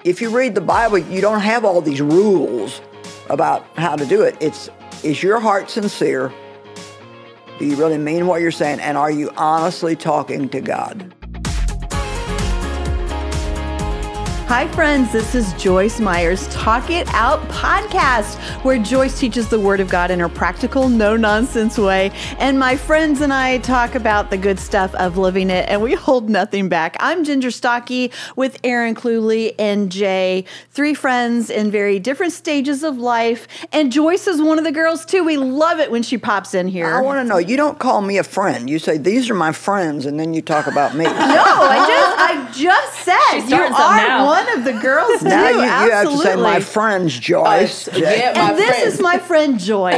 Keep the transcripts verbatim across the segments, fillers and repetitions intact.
if you read the Bible, you don't have all these rules about how to do it. It's, is your heart sincere? Do you really mean what you're saying? And are you honestly talking to God? Hi, friends. This is Joyce Meyer's Talk It Out podcast, where Joyce teaches the Word of God in her practical, no-nonsense way. And my friends and I talk about the good stuff of living it, and we hold nothing back. I'm Ginger Stocky with Aaron Cluley and Jay, three friends in very different stages of life. And Joyce is one of the girls, too. We love it when she pops in here. I want to know, you don't call me a friend. You say, these are my friends, and then you talk about me. No, I just I just said you are now. one of the girls, too. Now you, you have to Absolutely. say, my friends, Joyce. Uh, yeah, my And this friends. is my friend Joyce.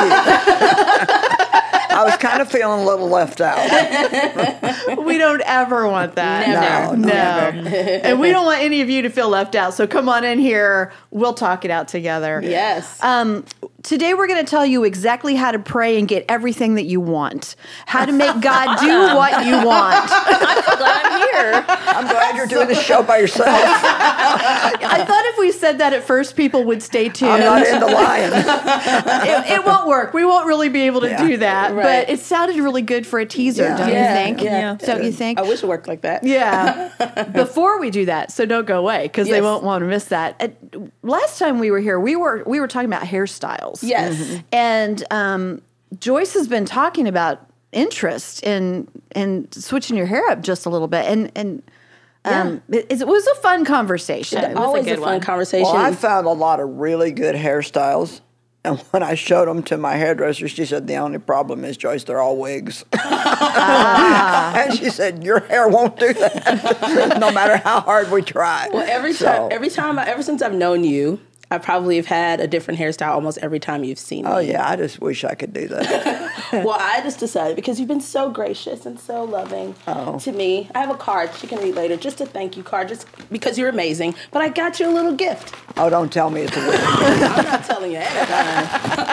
I was kind of feeling a little left out. We don't ever want that. Never. No, No. never. And we don't want any of you to feel left out. So come on in here. We'll talk it out together. Yes. Um, today we're going to tell you exactly how to pray and get everything that you want. How to make God do what you want. I'm so glad I'm here. I'm glad you're doing this show by yourself. I thought if we said that at first, people would stay tuned. I'm not into lying. it, it won't work. We won't really be able to Yeah. do that. Right. But it sounded really good for a teaser, Yeah. don't Yeah, you think? yeah. Don't you think? I wish it worked like that. Yeah. Before we do that, so don't go away because they Yes. won't want to miss that. Uh, last time we were here, we were we were talking about hairstyles. Yes. Mm-hmm. And um, Joyce has been talking about interest in in switching your hair up just a little bit, and and um, it, it was a fun conversation. It's always a, good fun one. conversation. Well, I found a lot of really good hairstyles. And when I showed them to my hairdresser, she said, the only problem is, Joyce, they're all wigs. Ah. And she said, your hair won't do that, no matter how hard we try. well, every So- time, every time, I, ever since I've known you, I probably have had a different hairstyle almost every time you've seen me. Oh, yeah, I just wish I could do that. Well, I just decided, because you've been so gracious and so loving Oh. to me. I have a card she can read later, just a thank you card, just because you're amazing. But I got you a little gift. Oh, don't tell me it's a wig. I'm not telling you anything.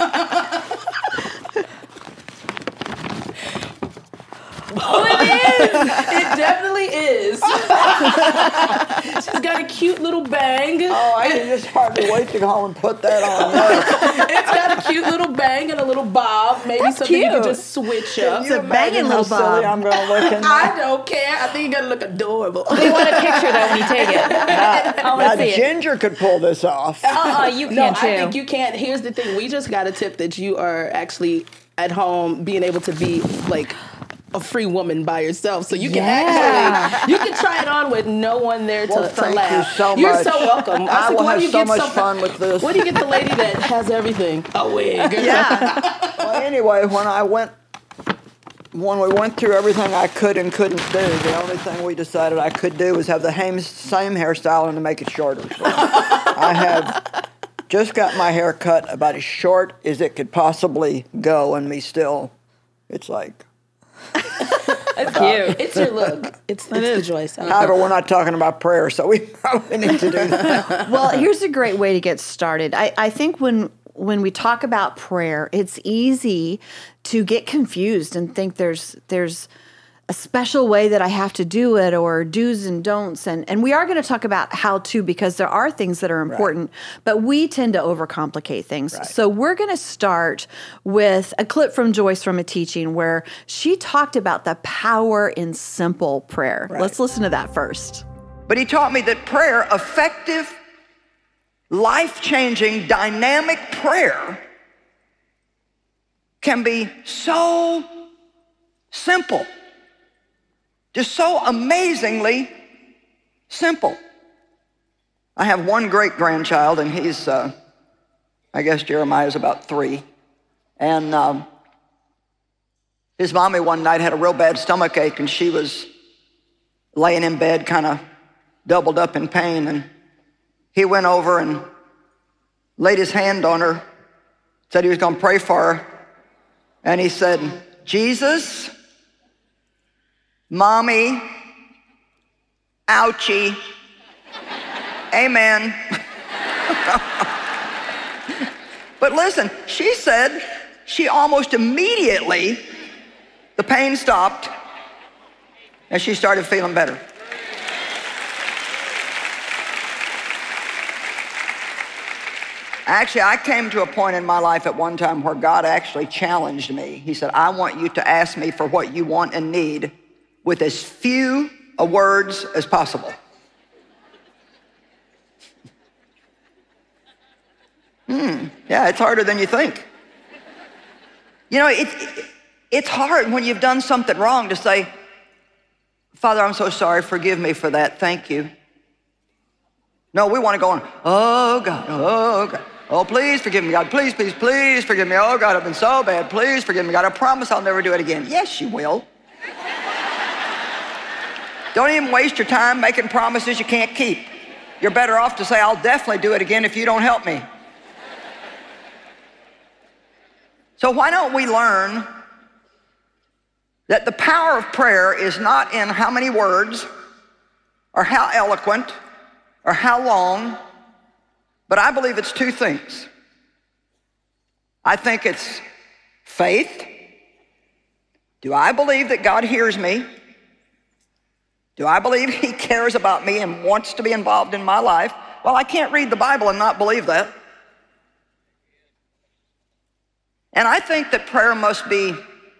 Oh, it is. It definitely is. She's got a cute little bang. Oh, I can just hardly wait to go home and put that on. It's got a cute little bang and a little bob. Maybe That's something you can cute. just switch Can up. you a banging imagine how little silly bob. I'm going to look in I that? don't care. I think you're gonna look adorable. We want a picture though when you take it. I Now, want to see it. Ginger could pull this off. Uh-uh, you No, can too. I think you can't. Here's the thing. We just got a tip that you are actually at home being able to be like a free woman by yourself. So you can Yeah. actually, you can try it on with no one there to, Well, to thank laugh. you so You're much. so welcome. I was like, will why have do you so get much some- fun with this. Where do you get the lady that has everything? A wig. Yeah. Well, anyway, when I went, when we went through everything I could and couldn't do, the only thing we decided I could do was have the same, same hairstyle and to make it shorter. So I have just got my hair cut about as short as it could possibly go, and me still, it's like. That's cute. It's your look. It's, it's the Joyce. I However, we're not talking about prayer, so we probably need to do that. Well, here's a great way to get started. I, I think when when we talk about prayer, it's easy to get confused and think there's there's a special way that I have to do it, or do's and don'ts. And, and we are going to talk about how to, because there are things that are important, but we tend to overcomplicate things. Right. So we're going to start with a clip from Joyce from a teaching where she talked about the power in simple prayer. Right. Let's listen to that first. But he taught me that prayer, effective, life-changing, dynamic prayer, can be so simple. Just so amazingly simple. I have one great-grandchild, and he's, uh, I guess Jeremiah's about three. And um, his mommy one night had a real bad stomach ache, and she was laying in bed kind of doubled up in pain. And he went over and laid his hand on her, said he was going to pray for her. And he said, Jesus, Mommy, ouchie, amen. But listen, she said she almost immediately, the pain stopped and she started feeling better. Actually, I came to a point in my life at one time where God actually challenged me. He said, I want you to ask me for what you want and need with as few words as possible. Hmm, yeah, it's harder than you think. You know, it, it, it's hard when you've done something wrong to say, Father, I'm so sorry, forgive me for that, thank you. No, we want to go on, oh God, oh God. Oh, please forgive me, God. Please, please, please forgive me. Oh, God, I've been so bad. Please forgive me, God. I promise I'll never do it again. Yes, you will. Don't even waste your time making promises you can't keep. You're better off to say, I'll definitely do it again if you don't help me. So why don't we learn that the power of prayer is not in how many words or how eloquent or how long, but I believe it's two things. I think it's faith. Do I believe that God hears me? Do I believe he cares about me and wants to be involved in my life? Well, I can't read the Bible and not believe that. And I think that prayer must be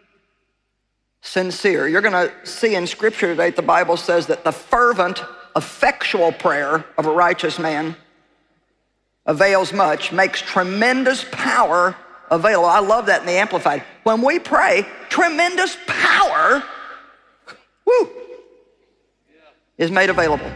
sincere. You're going to see in Scripture today, the Bible says that the fervent, effectual prayer of a righteous man avails much, makes tremendous power available. I love that in the Amplified. When we pray, tremendous power, woo, is made available.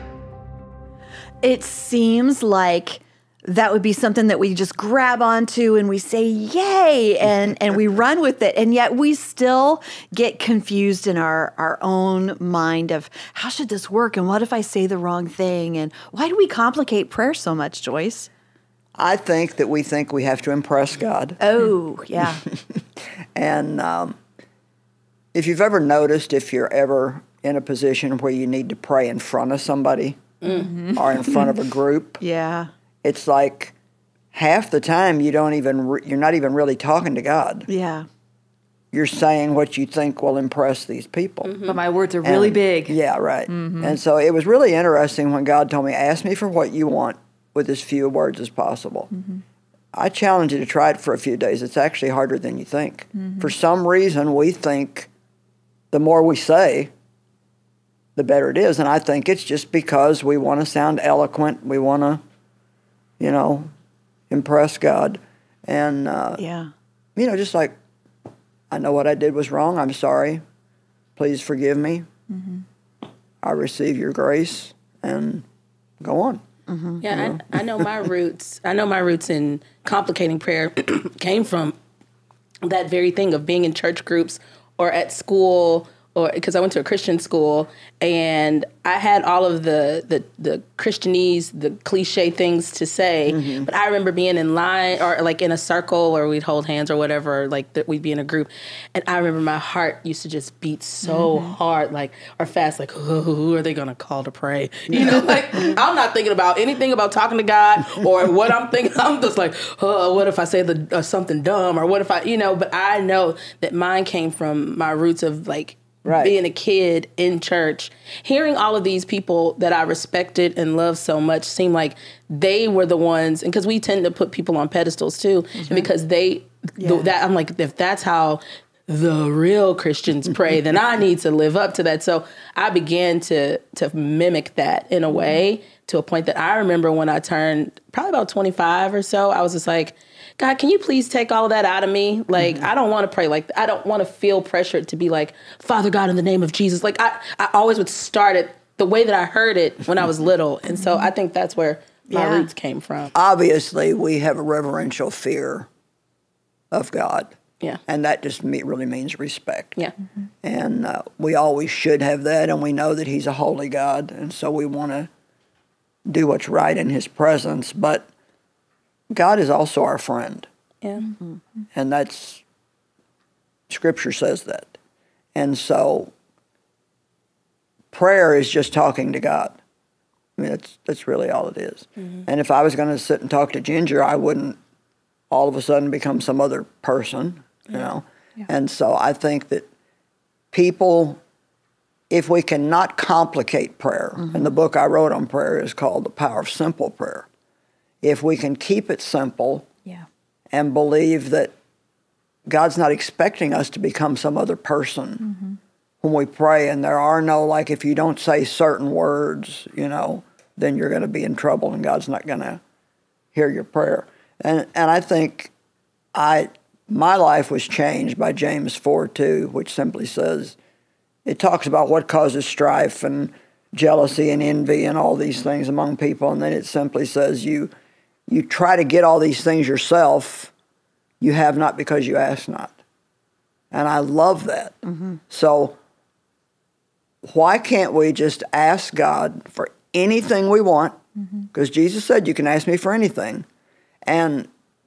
It seems like that would be something that we just grab onto and we say, yay, and, and we run with it. And yet we still get confused in our, our own mind of how should this work? And what if I say the wrong thing? And why do we complicate prayer so much, Joyce? I think that we think we have to impress God. Oh, yeah. And um, if you've ever noticed, if you're ever in a position where you need to pray in front of somebody mm-hmm. or in front of a group, yeah, it's like half the time you don't even re- you're not even really talking to God. Yeah, you're saying what you think will impress these people. Mm-hmm. But my words are really and, big. Yeah, right. Mm-hmm. And so it was really interesting when God told me, ask me for what you want with as few words as possible. Mm-hmm. I challenge you to try it for a few days. It's actually harder than you think. Mm-hmm. For some reason, we think the more we say, the better it is. And I think it's just because we want to sound eloquent. We want to, you know, impress God. And, uh, yeah. you know, just like, I know what I did was wrong. I'm sorry. Please forgive me. Mm-hmm. I receive your grace and go on. Mm-hmm. Yeah, I, I know my roots. I know my roots in complicating prayer came from that very thing of being in church groups or at school, or because I went to a Christian school and I had all of the the, the Christianese, the cliche things to say. Mm-hmm. But I remember being in line or like in a circle or we'd hold hands or whatever, like that we'd be in a group. And I remember my heart used to just beat so mm-hmm. hard, like, or fast, like, oh, who are they going to call to pray? You know, like I'm not thinking about anything about talking to God or what I'm thinking. I'm just like, oh, what if I say the uh, something dumb or what if I, you know, but I know that mine came from my roots of like, right. being a kid in church, hearing all of these people that I respected and loved so much seem like they were the ones, and because we tend to put people on pedestals too, mm-hmm. and because they, yeah. th- that I'm like, if that's how the real Christians pray, then I need to live up to that. So I began to to mimic that in a way to a point that I remember when I turned probably about twenty-five or so, I was just like, God, can you please take all of that out of me? Like, mm-hmm. I don't want to pray like that. I don't want to feel pressured to be like, Father God, in the name of Jesus. Like, I, I always would start it the way that I heard it when I was little. And so I think that's where my yeah. roots came from. Obviously, we have a reverential fear of God. Yeah. And that just me- really means respect. Yeah. Mm-hmm. And uh, we always should have that. And we know that he's a holy God. And so we want to do what's right in his presence. But God is also our friend. Yeah. Mm-hmm. And that's, Scripture says that. And so prayer is just talking to God. I mean, that's, that's really all it is. Mm-hmm. And if I was going to sit and talk to Ginger, I wouldn't all of a sudden become some other person, you yeah. know. Yeah. And so I think that people, if we cannot complicate prayer, mm-hmm. and the book I wrote on prayer is called The Power of Simple Prayer. if we can keep it simple Yeah. and believe that God's not expecting us to become some other person mm-hmm. when we pray, and there are no, like, if you don't say certain words, you know, then you're going to be in trouble and God's not going to hear your prayer. And and I think I my life was changed by James four two, which simply says, it talks about what causes strife and jealousy and envy and all these things among people, and then it simply says you you try to get all these things yourself, you have not because you ask not. And I love that. Mm-hmm. So why can't we just ask God for anything we want? Because mm-hmm. Jesus said you can ask me for anything. And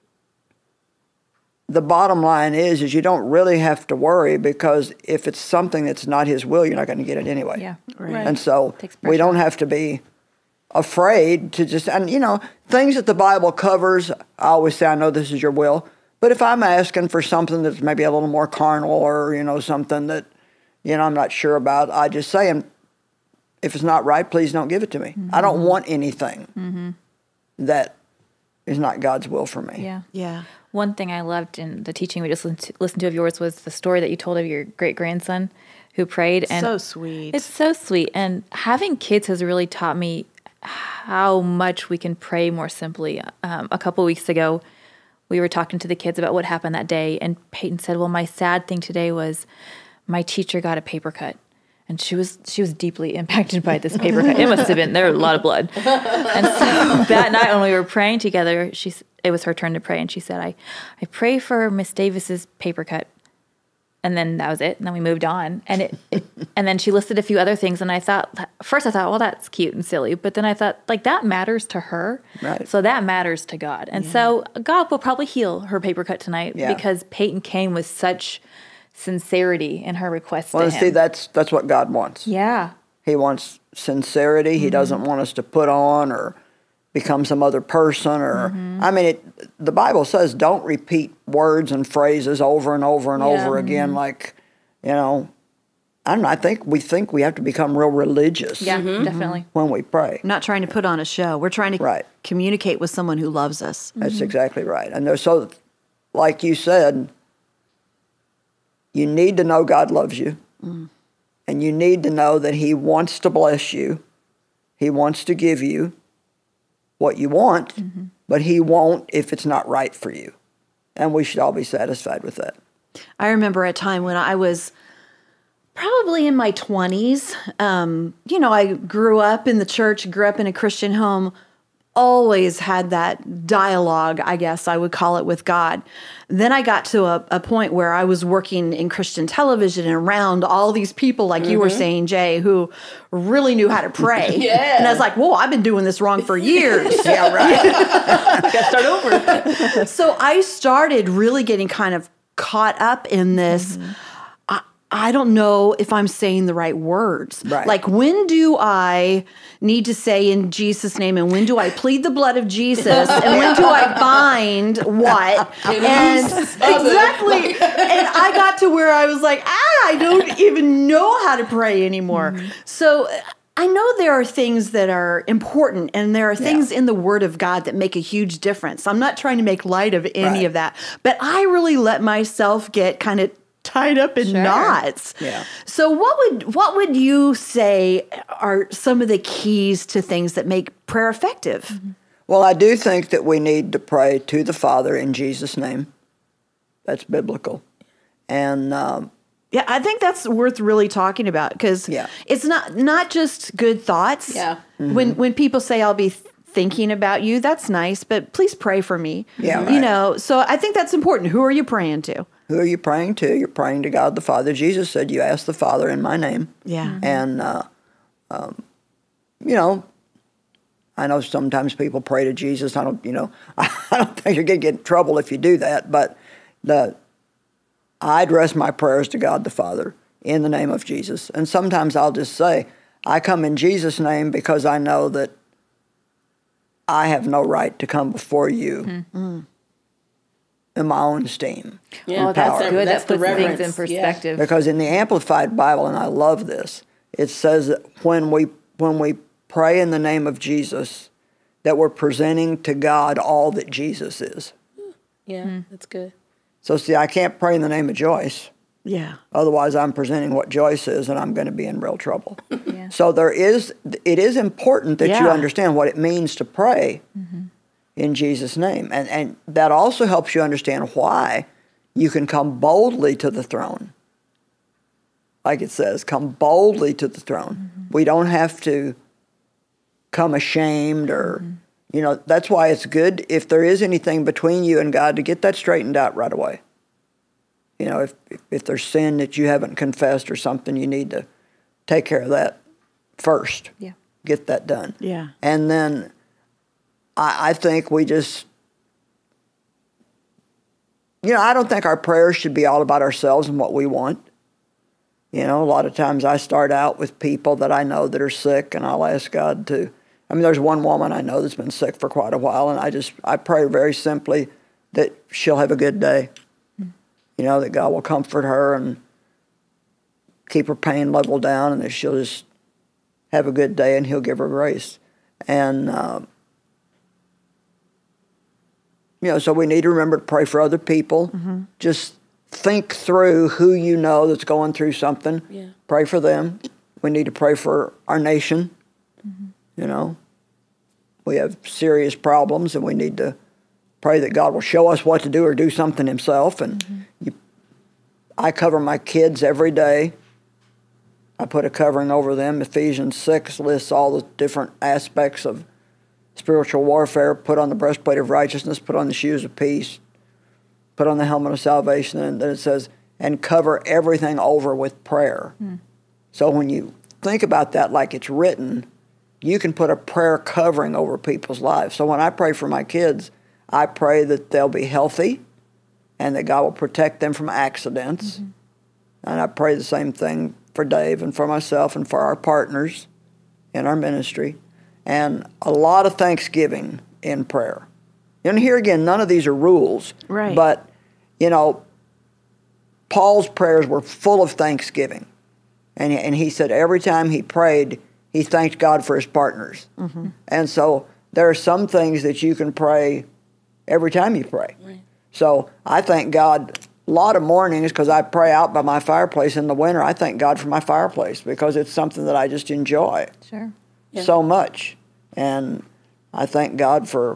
the bottom line is, is you don't really have to worry, because if it's something that's not his will, you're not going to get it anyway. Yeah, right. And so we don't have to be afraid to just, and you know, things that the Bible covers, I always say, I know this is your will. But if I'm asking for something that's maybe a little more carnal, or, you know, something that, you know, I'm not sure about, I just say, and if it's not right, please don't give it to me. Mm-hmm. I don't want anything mm-hmm. that is not God's will for me. Yeah. Yeah. One thing I loved in the teaching we just listened to, listened to of yours was the story that you told of your great-grandson who prayed. And so sweet. It's so sweet. And having kids has really taught me how much we can pray more simply. Um, a couple weeks ago, we were talking to the kids about what happened that day, and Peyton said, well, my sad thing today was my teacher got a paper cut. And she was she was deeply impacted by this paper cut. It must have been, there was a lot of blood. And so that night when we were praying together, she it was her turn to pray, and she said, I, I pray for Miss Davis's paper cut. And then that was it. And then we moved on. And it, it and then she listed a few other things, and I thought, first I thought, well, that's cute and silly. But then I thought, like, that matters to her. Right. So that matters to God. And yeah. so God will probably heal her paper cut tonight yeah. because Peyton came with such sincerity in her request well, to him. see, that's that's what God wants. Yeah. He wants sincerity. He mm-hmm. doesn't want us to put on or become some other person. Or mm-hmm. I mean, it, the Bible says don't repeat words and phrases over and over and yeah. over again. Mm-hmm. Like, you know, I don't know. I think we think we have to become real religious. Yeah, mm-hmm. definitely. When we pray. We're not trying to put on a show. We're trying to right. communicate with someone who loves us. That's mm-hmm. exactly right. And there's so, like you said, you need to know God loves you. Mm. And you need to know that he wants to bless you. He wants to give you what you want, mm-hmm. but he won't if it's not right for you. And we should all be satisfied with that. I remember a time when I was probably in my twenties. Um, you know, I grew up in the church, grew up in a Christian home, always had that dialogue, I guess I would call it, with God. Then I got to a, a point where I was working in Christian television and around all these people, like mm-hmm. you were saying, Jay, who really knew how to pray. yeah. And I was like, whoa, I've been doing this wrong for years. yeah, right. Got to start over. So I started really getting kind of caught up in this. Mm-hmm. I don't know if I'm saying the right words. Right. Like, when do I need to say in Jesus' name, and when do I plead the blood of Jesus, and when do I bind what? And exactly. And I got to where I was like, ah, I don't even know how to pray anymore. Mm-hmm. So I know there are things that are important, and there are things yeah. in the Word of God that make a huge difference. I'm not trying to make light of any right. of that, but I really let myself get kind of tied up in sure. knots. Yeah. So what would what would you say are some of the keys to things that make prayer effective? Mm-hmm. Well, I do think that we need to pray to the Father in Jesus' name. That's biblical. And um, yeah, I think that's worth really talking about, because yeah. it's not not just good thoughts. Yeah. Mm-hmm. When when people say, I'll be th- thinking about you, that's nice, but please pray for me. Yeah, You right. know, so I think that's important. Who are you praying to? Who are you praying to? You're praying to God the Father. Jesus said, you ask the Father in my name. Yeah. Mm-hmm. And, uh, um, you know, I know sometimes people pray to Jesus. I don't, you know, I don't think you're going to get in trouble if you do that. But the I address my prayers to God the Father in the name of Jesus. And sometimes I'll just say, I come in Jesus' name because I know that I have no right to come before you. Mm-hmm. in my own esteem. Yeah, well, that's power. good. That's that the puts things in reverence. perspective. Yeah. Because in the Amplified Bible, and I love this, it says that when we when we pray in the name of Jesus, that we're presenting to God all that Jesus is. Yeah, mm. that's good. So see, I can't pray in the name of Joyce. Yeah. Otherwise, I'm presenting what Joyce is, and I'm going to be in real trouble. Yeah. So there is, it is important that Yeah. you understand what it means to pray Mm-hmm. in Jesus' name. And, and that also helps you understand why you can come boldly to the throne. Like it says, come boldly to the throne. Mm-hmm. We don't have to come ashamed or, mm-hmm. you know, that's why it's good if there is anything between you and God to get that straightened out right away. You know, if, if if there's sin that you haven't confessed or something, you need to take care of that first. Yeah. Get that done. Yeah. And then I, I think we just, you know, I don't think our prayers should be all about ourselves and what we want. You know, a lot of times I start out with people that I know that are sick, and I'll ask God to. I mean, there's one woman I know that's been sick for quite a while, and I just, I pray very simply that she'll have a good day. You know, that God will comfort her and keep her pain level down, and that she'll just have a good day, and He'll give her grace. And, uh, you know, so we need to remember to pray for other people. Mm-hmm. Just think through who you know that's going through something. Yeah. Pray for them. We need to pray for our nation. Mm-hmm. You know, we have serious problems, and we need to pray that God will show us what to do or do something Himself. And mm-hmm. you, I cover my kids every day. I put a covering over them. Ephesians six lists all the different aspects of spiritual warfare. Put on the breastplate of righteousness, put on the shoes of peace, put on the helmet of salvation. And then it says, and cover everything over with prayer. Mm. So when you think about that like it's written, you can put a prayer covering over people's lives. So when I pray for my kids, I pray that they'll be healthy and that God will protect them from accidents. Mm-hmm. And I pray the same thing for Dave and for myself and for our partners in our ministry. And a lot of thanksgiving in prayer. And here again, none of these are rules. Right. But, you know, Paul's prayers were full of thanksgiving. And, and he said every time he prayed, he thanked God for his partners. Mm-hmm. And so there are some things that you can pray every time you pray. Right. So I thank God a lot of mornings because I pray out by my fireplace in the winter. I thank God for my fireplace because it's something that I just enjoy sure. yeah. so much. And I thank God for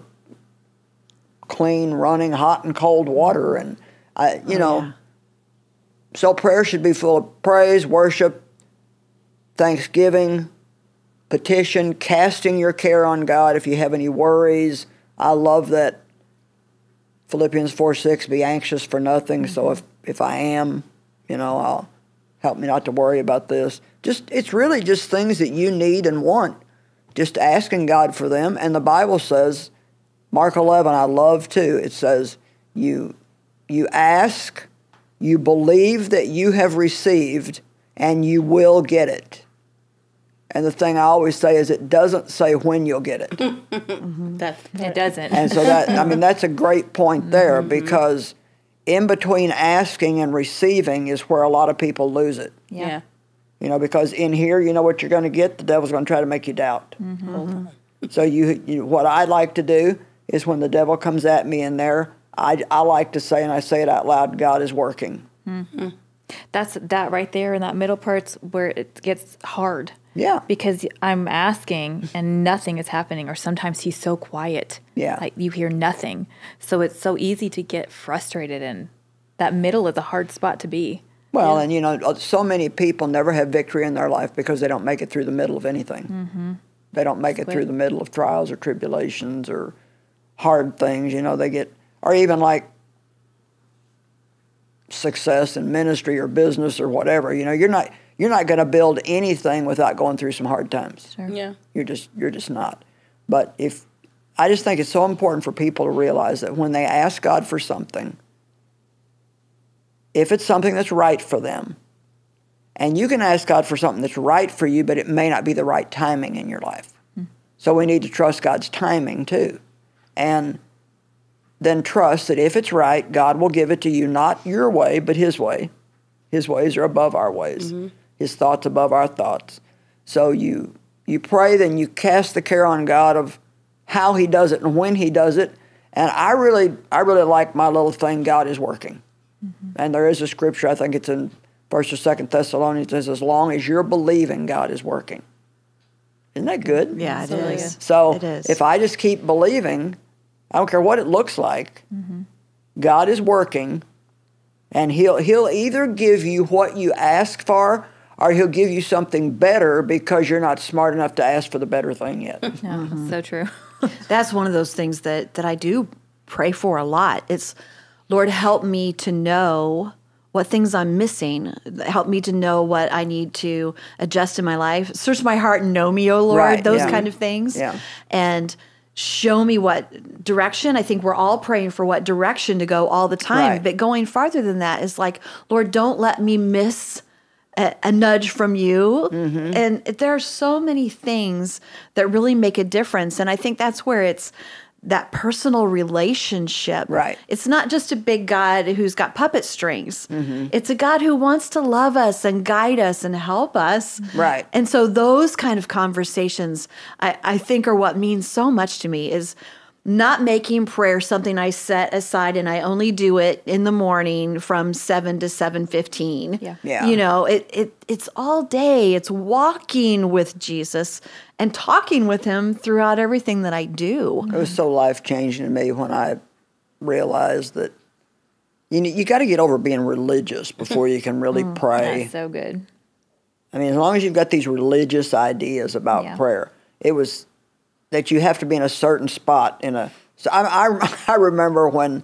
clean, running, hot and cold water. And, I, you oh, know, yeah. so prayer should be full of praise, worship, thanksgiving, petition, casting your care on God if you have any worries. I love that Philippians four six, be anxious for nothing. Mm-hmm. So if, if I am, you know, I'll help me not to worry about this. Just it's really just things that you need and want. Just asking God for them. And the Bible says, Mark eleven, I love too. It says, you you ask, you believe that you have received, and you will get it. And the thing I always say is it doesn't say when you'll get it. mm-hmm. That it doesn't. And so that, I mean, that's a great point there mm-hmm. because in between asking and receiving is where a lot of people lose it. Yeah. yeah. You know, because in here, you know what you're going to get. The devil's going to try to make you doubt. Mm-hmm. So you, you, what I like to do is when the devil comes at me in there, I, I like to say, and I say it out loud, God is working. Mm-hmm. That's that right there in that middle part's where it gets hard. Yeah. Because I'm asking and nothing is happening, or sometimes he's so quiet. Yeah. Like you hear nothing. So it's so easy to get frustrated, and that middle is a hard spot to be. Well, yeah. and you know, so many people never have victory in their life because they don't make it through the middle of anything. Mm-hmm. They don't make it through the middle of trials or tribulations or hard things. You know, they get, or even like success in ministry or business or whatever. You know, you're not you're not going to build anything without going through some hard times. Sure. Yeah, you're just you're just not. But if I just think it's so important for people to realize that when they ask God for something, if it's something that's right for them, and you can ask God for something that's right for you, but it may not be the right timing in your life. Mm. So we need to trust God's timing too. And then trust that if it's right, God will give it to you, not your way, but His way. His ways are above our ways. Mm-hmm. His thoughts above our thoughts. So you you pray, then you cast the care on God of how he does it and when he does it. And I really, I really like my little thing, God is working. Mm-hmm. And there is a scripture, I think it's in First or Second Thessalonians, it says, as long as you're believing, God is working. Isn't that good? Yeah, it Absolutely. is. So It is. if I just keep believing, I don't care what it looks like, mm-hmm. God is working, and he'll he'll either give you what you ask for, or he'll give you something better because you're not smart enough to ask for the better thing yet. No, Mm-hmm. so true. That's one of those things that, that I do pray for a lot. It's, Lord, help me to know what things I'm missing. Help me to know what I need to adjust in my life. Search my heart and know me, O Lord, Right, those yeah. kind of things. Yeah. And show me what direction. I think we're all praying for what direction to go all the time. Right. But going farther than that is like, Lord, don't let me miss a, a nudge from you. Mm-hmm. And there are so many things that really make a difference. And I think that's where it's that personal relationship. Right. It's not just a big God who's got puppet strings. Mm-hmm. It's a God who wants to love us and guide us and help us. Right. And so those kind of conversations, I, I think, are what means so much to me, is not making prayer something I set aside and I only do it in the morning from seven to seven fifteen. Yeah. Yeah. You know, it, it it's all day. It's walking with Jesus and talking with him throughout everything that I do. It was so life-changing to me when I realized that you know, you got to get over being religious before you can really pray. That's so good. I mean, as long as you've got these religious ideas about Yeah. prayer, it was that you have to be in a certain spot in a. So I, I, I remember when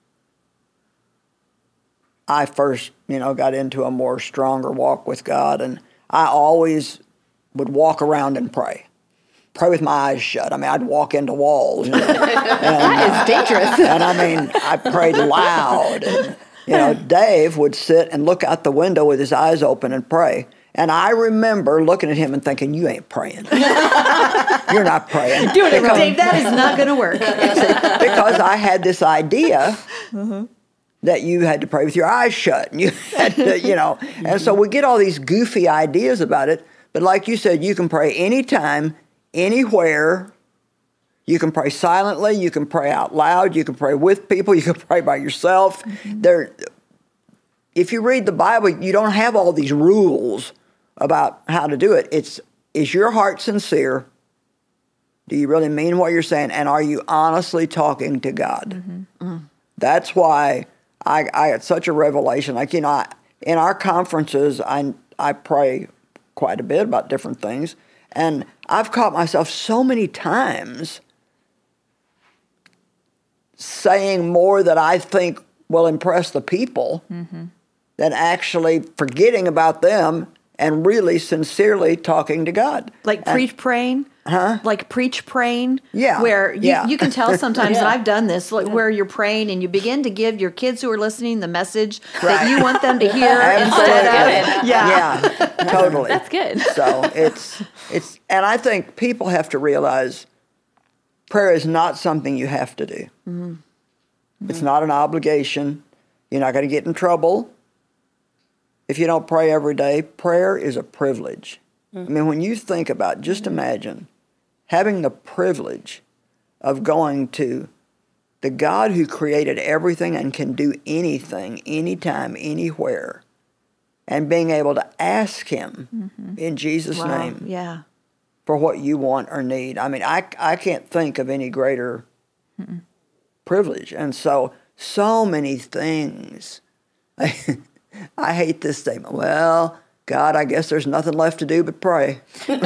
I first, you know, got into a more stronger walk with God, and I always would walk around and pray, pray with my eyes shut. I mean, I'd walk into walls. You know, and, That is dangerous. and I mean, I prayed loud. And, you know, Dave would sit and look out the window with his eyes open and pray. And I remember looking at him and thinking, you ain't praying. You're not praying. Doing it wrong. Dave, that is not going to work. Because I had this idea that you had to pray with your eyes shut. And you had to, you know. And so we get all these goofy ideas about it. But like you said, you can pray anytime, anywhere. You can pray silently. You can pray out loud. You can pray with people. You can pray by yourself. Mm-hmm. There, if you read the Bible, you don't have all these rules about how to do it. It's, is your heart sincere? Do you really mean what you're saying? And are you honestly talking to God? Mm-hmm. Mm. That's why I, I had such a revelation. Like, you know, I, in our conferences, I, I pray quite a bit about different things. And I've caught myself so many times saying more that I think will impress the people mm-hmm. than actually forgetting about them and really sincerely talking to God. Like and, preach praying? Huh? Like preach praying? Yeah. Where you, yeah. you can tell sometimes, yeah. and I've done this, like where you're praying and you begin to give your kids who are listening the message Right. that you want them to hear instead of, yeah. Yeah, totally. That's good. So it's, it's, and I think people have to realize prayer is not something you have to do. Mm-hmm. It's not an obligation. You're not going to get in trouble if you don't pray every day. Prayer is a privilege. Mm-hmm. I mean, when you think about, just mm-hmm. imagine having the privilege of going to the God who created everything and can do anything, anytime, anywhere, and being able to ask him mm-hmm. in Jesus' Wow. name Yeah. for what you want or need. I mean, I, I can't think of any greater Mm-mm. privilege. And so, so many things. I, I hate this statement. Well, God, I guess there's nothing left to do but pray. And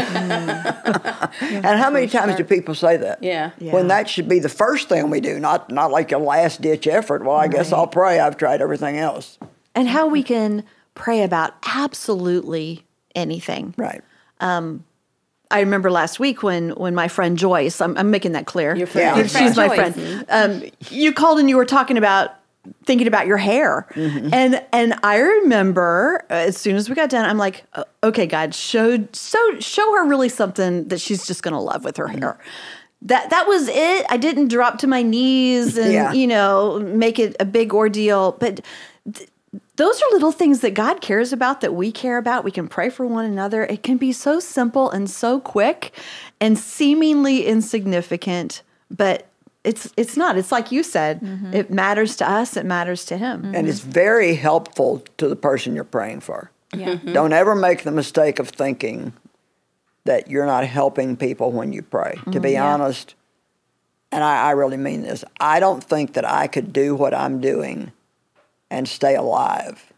how many times do people say that? Yeah. Yeah. When that should be the first thing we do, not not like a last-ditch effort. Well, I right. guess I'll pray. I've tried everything else. And how we can pray about absolutely anything. Right. Um, I remember last week when when my friend Joyce, I'm, I'm making that clear. Your friend. Yeah. Your She's friend. my Joyce. friend. Um, you called and you were talking about thinking about your hair. Mm-hmm. And and I remember uh, as soon as we got done, I'm like, uh, okay, God, show, so, show her really something that she's just going to love with her mm-hmm. hair. That that was it. I didn't drop to my knees and, yeah. you know, make it a big ordeal. But th- those are little things that God cares about, that we care about. We can pray for one another. It can be so simple and so quick and seemingly insignificant but it's it's not. It's like you said. Mm-hmm. It matters to us. It matters to him. And it's very helpful to the person you're praying for. Yeah. Don't ever make the mistake of thinking that you're not helping people when you pray. To be yeah. honest, and I, I really mean this, I don't think that I could do what I'm doing and stay alive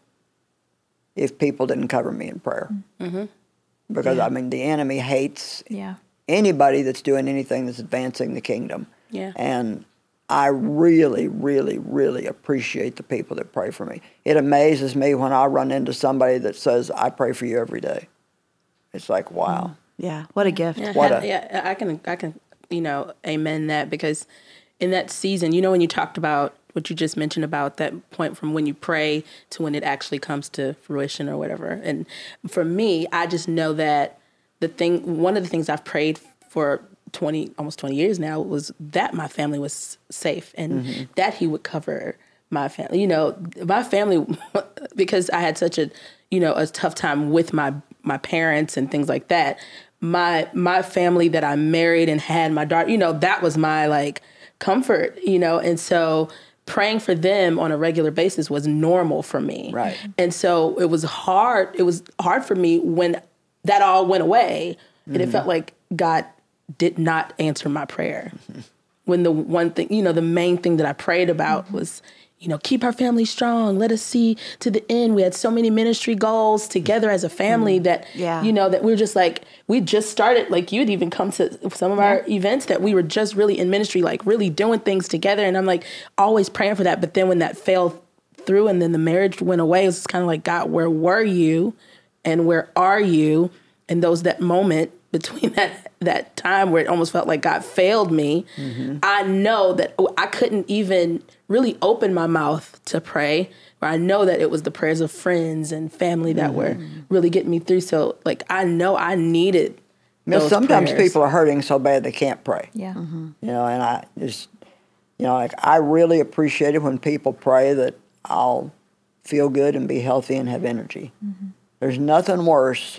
if people didn't cover me in prayer. Mm-hmm. Because, Yeah. I mean, the enemy hates Yeah. anybody that's doing anything that's advancing the kingdom. Yeah. And I really, really, really appreciate the people that pray for me. It amazes me when I run into somebody that says, I pray for you every day. It's like, wow. Yeah. What a gift. Yeah, What had- a- yeah, I can, I can, you know, amen that, because in that season, you know, when you talked about what you just mentioned about that point from when you pray to when it actually comes to fruition or whatever. And for me, I just know that the thing, one of the things I've prayed for twenty, almost twenty years now, was that my family was safe and Mm-hmm. that he would cover my family. You know, my family, because I had such a, you know, a tough time with my my parents and things like that. My my family that I married and had my daughter, you know, that was my like comfort, you know, and so praying for them on a regular basis was normal for me. Right. And so it was hard. It was hard for me when that all went away, and it felt like God did not answer my prayer. When the one thing, you know, the main thing that I prayed about was, you know, keep our family strong. Let us see to the end. We had so many ministry goals together as a family that, Yeah. you know, that we were just like, we just started, like you'd even come to some of our events that we were just really in ministry, like really doing things together. And I'm like always praying for that. But then when that fell through and then the marriage went away, it was kind of like, God, where were you and where are you? And those, that moment between that that time where it almost felt like God failed me, mm-hmm. I know that I couldn't even really open my mouth to pray. Or I know that it was the prayers of friends and family that mm-hmm. were really getting me through. So, like, I know I needed You know, those sometimes prayers. people are hurting so bad they can't pray. Yeah. Mm-hmm. You know, and I just, you know, like I really appreciate it when people pray that I'll feel good and be healthy and have energy. Mm-hmm. There's nothing worse,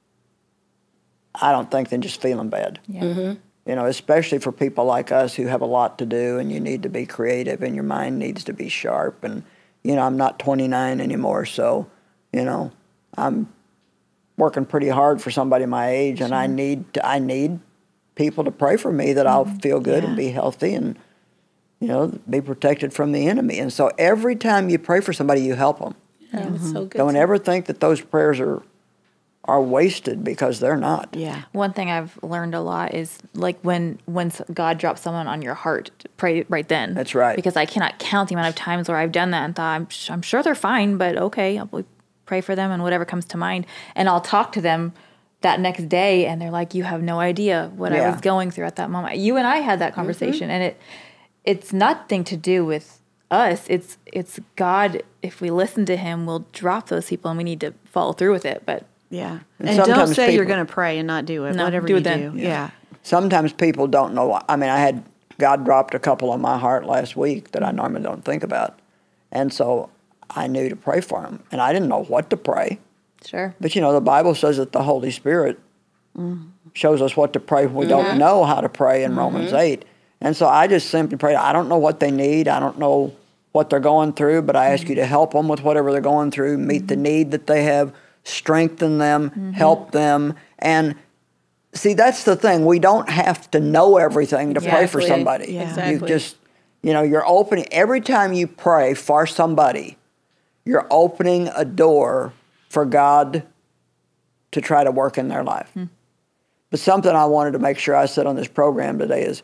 I don't think, than just feeling bad. Yeah. Mm-hmm. You know, especially for people like us who have a lot to do and you need to be creative and your mind needs to be sharp. And, you know, I'm not twenty-nine anymore, so, you know, I'm working pretty hard for somebody my age, and I need to, I need people to pray for me that I'll feel good Yeah. and be healthy and, you know, be protected from the enemy. And so every time you pray for somebody, you help them. Yeah, it's so good. Don't ever think that those prayers are are wasted, because they're not. Yeah. One thing I've learned a lot is like when when s- God drops someone on your heart, pray right then. That's right. Because I cannot count the amount of times where I've done that and thought, I'm, sh- I'm sure they're fine, but okay, I'll pray for them and whatever comes to mind. And I'll talk to them that next day, and they're like, you have no idea what Yeah. I was going through at that moment. You and I had that conversation, and it it's nothing to do with us. It's it's God. If we listen to Him, we'll drop those people, and we need to follow through with it. But Yeah. And And, don't sometimes say you're people- going to pray and not do it. No, Whatever do you it then. do. Yeah. Sometimes people don't know. why- I mean, I had, God dropped a couple on my heart last week that I normally don't think about. And so I knew to pray for them. And I didn't know what to pray. sure, But, you know, the Bible says that the Holy Spirit shows us what to pray when we don't know how to pray in Romans eight. And so I just simply prayed. I don't know what they need. I don't know what they're going through, but I ask you to help them with whatever they're going through, meet the need that they have, strengthen them, help them. And see, that's the thing. We don't have to know everything to pray for Exactly. somebody. Yeah. You Exactly. just, you know, you're opening, every time you pray for somebody, you're opening a door for God to try to work in their life. But something I wanted to make sure I said on this program today is,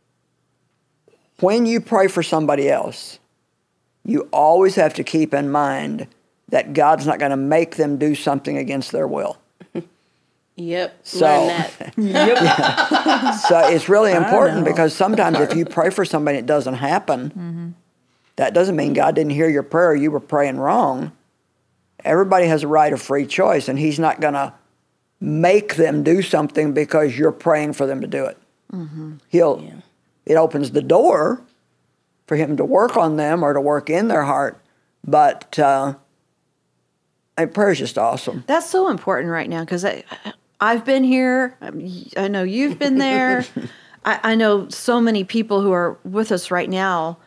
when you pray for somebody else, you always have to keep in mind that God's not going to make them do something against their will. Yep. So- Learn that. So it's really important, know. because sometimes if you pray for somebody and it doesn't happen, that doesn't mean God didn't hear your prayer. You were praying wrong. Everybody has a right of free choice, and He's not going to make them do something because you're praying for them to do it. He'll. Yeah. It opens the door for Him to work on them or to work in their heart. But uh, and prayer is just awesome. That's so important right now, because I've been here. I know you've been there. I, I know so many people who are with us right now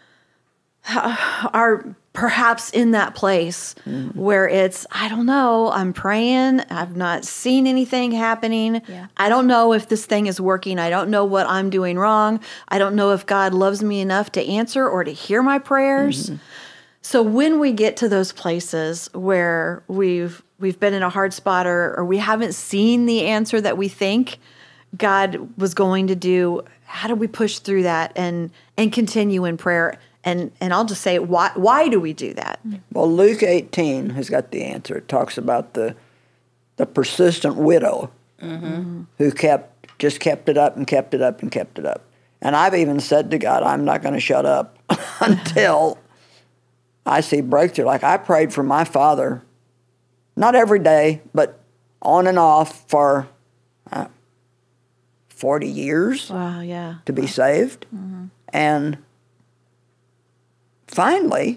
are perhaps in that place mm. where it's, I don't know, I'm praying, I've not seen anything happening. Yeah. I don't know if this thing is working. I don't know what I'm doing wrong. I don't know if God loves me enough to answer or to hear my prayers. Mm-hmm. So when we get to those places where we've we've been in a hard spot or, or we haven't seen the answer that we think God was going to do, how do we push through that and and continue in prayer? And and I'll just say, why why do we do that? Well, Luke eighteen has got the answer. It talks about the the persistent widow mm-hmm. who kept just kept it up and kept it up and kept it up. And I've even said to God, I'm not going to shut up until I see breakthrough. Like I prayed for my father, not every day, but on and off for uh, forty years. Wow, yeah. To be saved. Mm-hmm. And finally,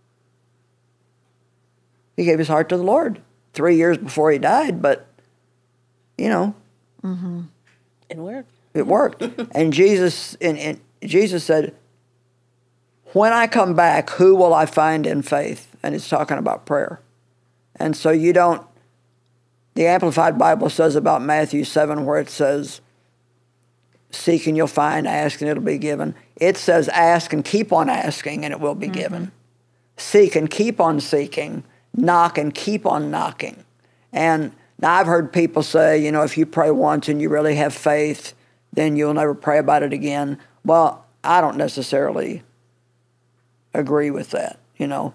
he gave his heart to the Lord three years before he died, but, you know. Mm-hmm. It worked. It worked. And Jesus and, and Jesus said, when I come back, who will I find in faith? And it's talking about prayer. And so you don't, the Amplified Bible says about Matthew seven where it says, seek and you'll find, ask and it'll be given. It says ask and keep on asking and it will be mm-hmm. given. Seek and keep on seeking, knock and keep on knocking. And now I've heard people say, you know, if you pray once and you really have faith, then you'll never pray about it again. Well, I don't necessarily agree with that, you know.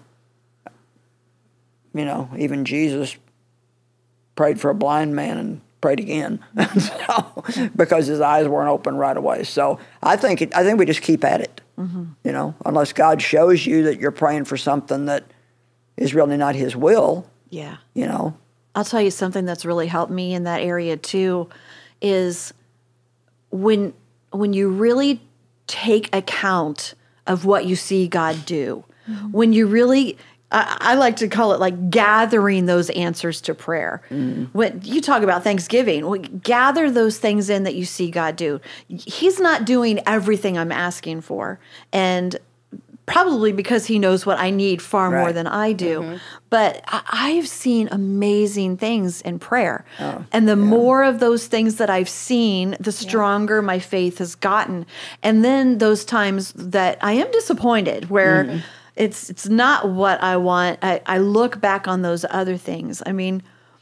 You know, even Jesus prayed for a blind man and prayed again, so, because his eyes weren't open right away. So I think it, I think we just keep at it, mm-hmm. you know, unless God shows you that you're praying for something that is really not his will. Yeah. You know. I'll tell you something that's really helped me in that area too is when when you really take account of what you see God do, mm-hmm. when you really, I, I like to call it like gathering those answers to prayer. Mm-hmm. When you talk about Thanksgiving, well, gather those things in that you see God do. He's not doing everything I'm asking for, and probably because he knows what I need far right. more than I do. Mm-hmm. But I, I've seen amazing things in prayer. Oh, and the yeah. more of those things that I've seen, the stronger yeah. my faith has gotten. And then those times that I am disappointed, where mm-hmm. it's it's not what I want, I, I look back on those other things. I mean,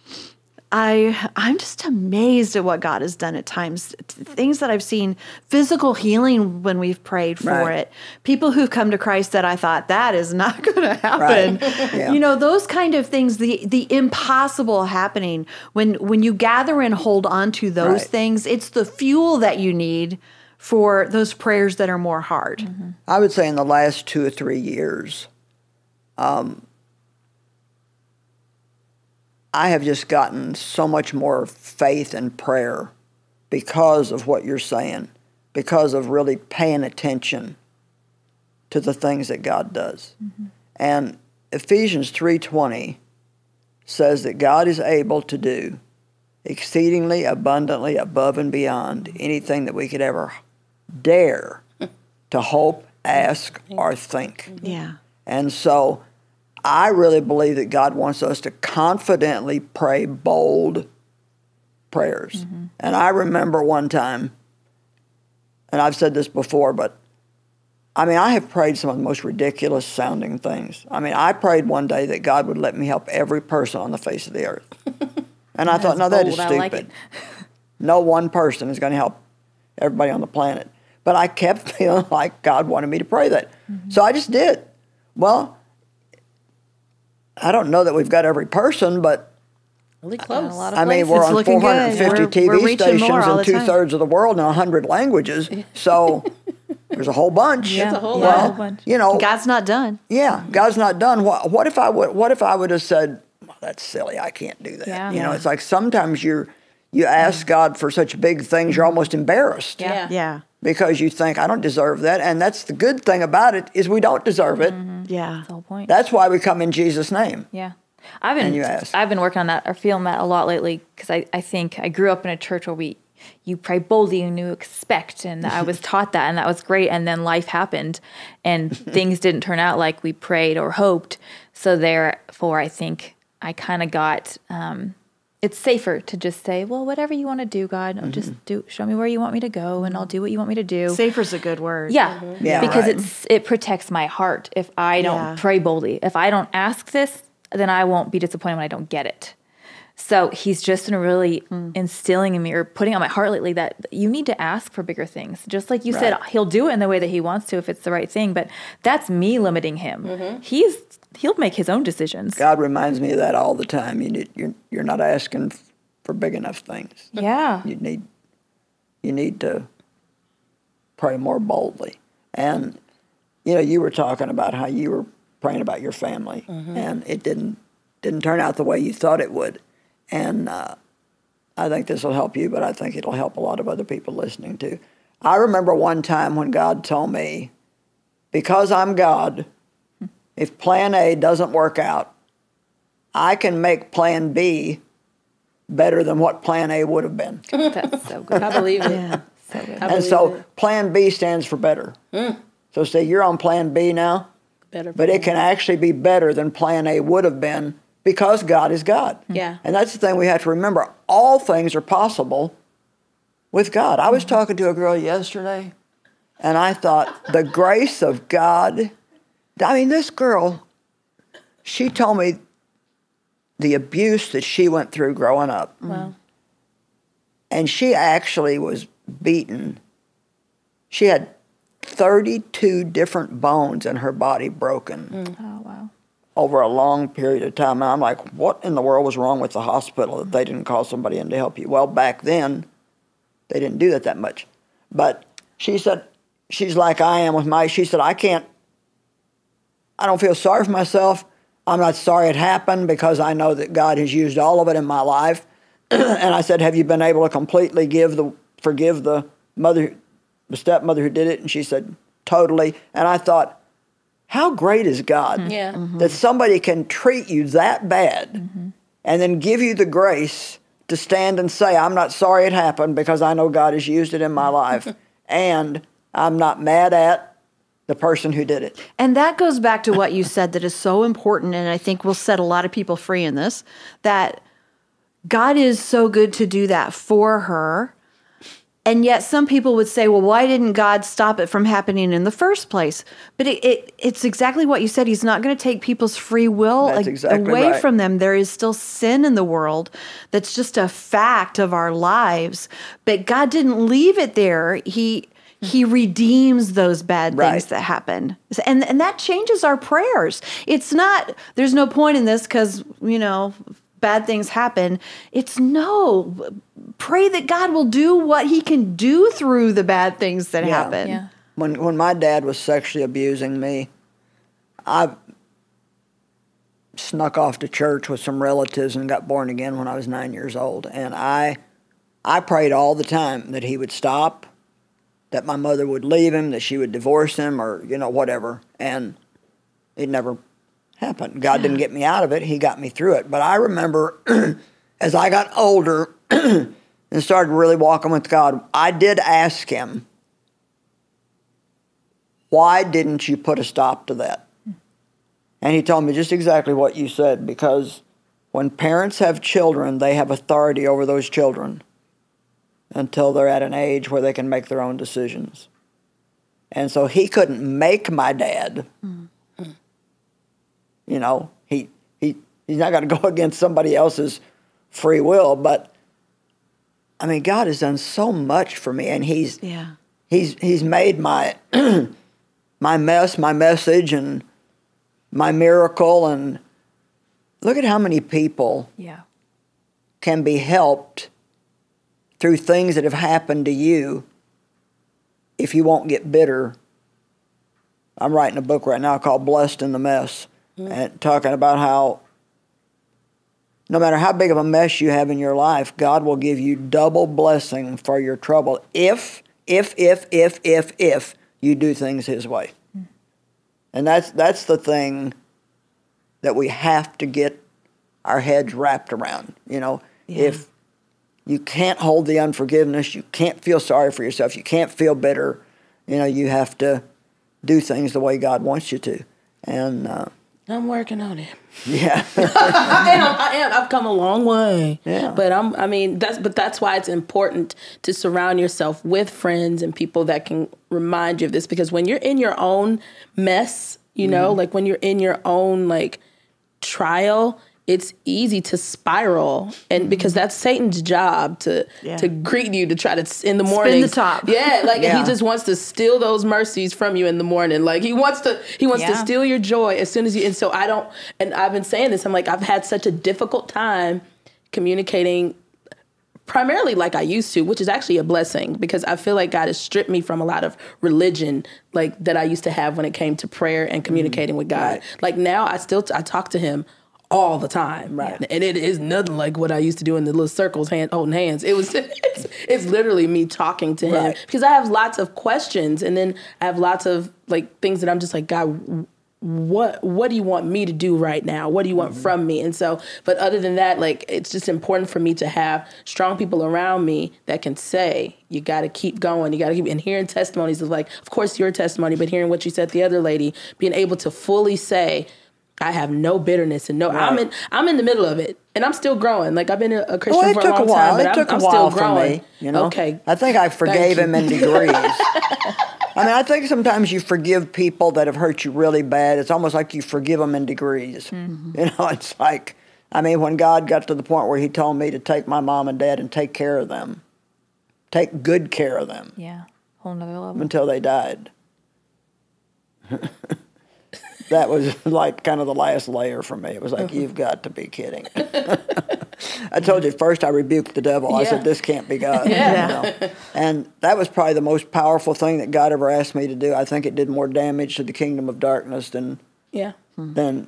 I, I'm just amazed at what God has done at times. Things that I've seen, physical healing when we've prayed for right. it. People who've come to Christ that I thought, that is not going to happen. Right. Yeah. You know, those kind of things, the the impossible happening. When, when you gather and hold on to those right. things, it's the fuel that you need for those prayers that are more hard. Mm-hmm. I would say in the last two or three years, um, I have just gotten so much more faith and prayer because of what you're saying, because of really paying attention to the things that God does. Mm-hmm. And Ephesians three twenty says that God is able to do exceedingly abundantly above and beyond anything that we could ever dare to hope, ask, or think. Yeah. And so I really believe that God wants us to confidently pray bold prayers. Mm-hmm. And I remember one time, and I've said this before, but I mean, I have prayed some of the most ridiculous sounding things. I mean, I prayed one day that God would let me help every person on the face of the earth. And I thought, no, that is stupid. Like no one person is going to help everybody on the planet. But I kept feeling like God wanted me to pray that. Mm-hmm. So I just did. Well, I don't know that we've got every person, but really close. A lot of I mean, we're it's on four hundred fifty we're, T V we're stations in two-thirds time. of the world in one hundred languages. So there's a whole bunch. Yeah, it's a whole well, bunch. You know, God's not done. Yeah, God's not done. What, what if I would? What if I would have said, well, "That's silly. I can't do that." Yeah. You know, Yeah. it's like sometimes you're you ask God for such big things, you're almost embarrassed. Yeah. Yeah. Because you think, I don't deserve that. And that's the good thing about it, is we don't deserve it. Mm-hmm. Yeah. That's the whole point. That's why we come in Jesus' name. Yeah. I've And you been ask. I've been working on that or feeling that a lot lately because I, I think I grew up in a church where we you pray boldly and you expect. And I was taught that, and that was great. And then life happened and things didn't turn out like we prayed or hoped. So therefore, I think I kind of got, um, it's safer to just say, well, whatever you want to do, God, mm-hmm. just do, show me where you want me to go, and I'll do what you want me to do. Safer's a good word. Yeah. Mm-hmm. Yeah, because right. it's, it protects my heart if I don't Yeah. pray boldly. If I don't ask this, then I won't be disappointed when I don't get it. So he's just been really mm. instilling in me, or putting on my heart lately, that you need to ask for bigger things. Just like you right. said, he'll do it in the way that he wants to if it's the right thing. But that's me limiting him. Mm-hmm. He's he'll make his own decisions. God reminds me of that all the time. You need, you're you're not asking for big enough things. Yeah, you need you need to pray more boldly. And you know, you were talking about how you were praying about your family, mm-hmm. and it didn't didn't turn out the way you thought it would. And uh, I think this will help you, but I think it'll help a lot of other people listening too. I remember one time when God told me, because I'm God, if plan A doesn't work out, I can make plan B better than what plan A would have been. That's so good. I believe it. Yeah. So good. I And so believe it. plan B stands for better. Mm. So say you're on plan B now, Better but it can actually be better than plan A would have been, because God is God. Yeah. And that's the thing we have to remember. All things are possible with God. I was talking to a girl yesterday, and I thought, the grace of God. I mean, this girl, she told me the abuse that she went through growing up. Wow. And she actually was beaten. She had thirty-two different bones in her body broken. Mm. Oh, wow. Over a long period of time. And I'm like, what in the world was wrong with the hospital that they didn't call somebody in to help you? Well, back then, they didn't do that that much. But she said, she's like I am with my, she said, I can't, I don't feel sorry for myself. I'm not sorry it happened, because I know that God has used all of it in my life. And I said, have you been able to completely give the, forgive the mother, the stepmother who did it? And she said, totally. And I thought, how great is God Yeah. Mm-hmm. that somebody can treat you that bad mm-hmm. and then give you the grace to stand and say, I'm not sorry it happened, because I know God has used it in my life, and I'm not mad at the person who did it. And that goes back to what you said that is so important, and I think will set a lot of people free in this, that God is so good to do that for her. And yet some people would say, well, why didn't God stop it from happening in the first place? But it, it, it's exactly what you said. He's not going to take people's free will That's a- exactly away right. from them. There is still sin in the world. That's just a fact of our lives. But God didn't leave it there. He He redeems those bad Right. things that happen. And, and that changes our prayers. It's not, there's no point in this because, you know, bad things happen. It's no, pray that God will do what he can do through the bad things that Yeah. happen. Yeah. When when my dad was sexually abusing me, I snuck off to church with some relatives and got born again when I was nine years old. And I I prayed all the time that he would stop, that my mother would leave him, that she would divorce him, or, you know, whatever. And it never happened. God didn't get me out of it. He got me through it. But I remember as I got older and started really walking with God, I did ask him, why didn't you put a stop to that? And he told me just exactly what you said, because when parents have children, they have authority over those children until they're at an age where they can make their own decisions. And so he couldn't make my dad. Mm. You know, he he he's not going to go against somebody else's free will. But I mean, God has done so much for me, and he's Yeah. he's he's made my my mess, my message, and my miracle. And look at how many people Yeah. can be helped through things that have happened to you if you won't get bitter. I'm writing a book right now called Blessed in the Mess, mm-hmm. and talking about how no matter how big of a mess you have in your life, God will give you double blessing for your trouble if, if, if, if, if, if you do things his way. Mm-hmm. And that's that's the thing that we have to get our heads wrapped around. You know, Yeah. if You can't hold the unforgiveness. You can't feel sorry for yourself. You can't feel bitter. You know, you have to do things the way God wants you to. And uh, I'm working on it. yeah, I am. I am. I've come a long way. Yeah. But I'm. I mean, that's. But that's why it's important to surround yourself with friends and people that can remind you of this. Because when you're in your own mess, you know, Mm-hmm. like when you're in your own like trial, it's easy to spiral, and because that's Satan's job to Yeah. to greet you, to try to in the morning the top. Yeah, like Yeah. he just wants to steal those mercies from you in the morning. Like he wants to he wants to Yeah. steal your joy as soon as you. And so I don't. And I've been saying this. I'm like I've had such a difficult time communicating. Primarily like I used to, which is actually a blessing because I feel like God has stripped me from a lot of religion like that I used to have when it came to prayer and communicating with God. Right. Like now I still, I talk to him all the time. Right. And it is nothing like what I used to do in the little circles, hand, holding hands. It was, it's, it's literally me talking to him Right. because I have lots of questions and then I have lots of like things that I'm just like, God, what what do you want me to do right now? What do you want Mm-hmm. from me? And so, but other than that, like it's just important for me to have strong people around me that can say, you got to keep going. You got to keep, and hearing testimonies of like, of course your testimony, but hearing what you said the other lady, being able to fully say, I have no bitterness and no, I'm in I'm in the middle of it and I'm still growing. Like I've been a, a Christian well, it for a took long a while. time, but It I'm, took I'm a while still for growing. me. You know, Okay. I think I forgave you. him in degrees. I mean, I think sometimes you forgive people that have hurt you really bad. It's almost like you forgive them in degrees. Mm-hmm. You know, it's like, I mean, when God got to the point where he told me to take my mom and dad and take care of them, take good care of them Yeah. Whole nother level. until they died. That was like kind of the last layer for me. It was like, you've got to be kidding. I told you, first I rebuked the devil. I Yeah. said, this can't be God. Yeah. You know? And that was probably the most powerful thing that God ever asked me to do. I think it did more damage to the kingdom of darkness than Yeah. than,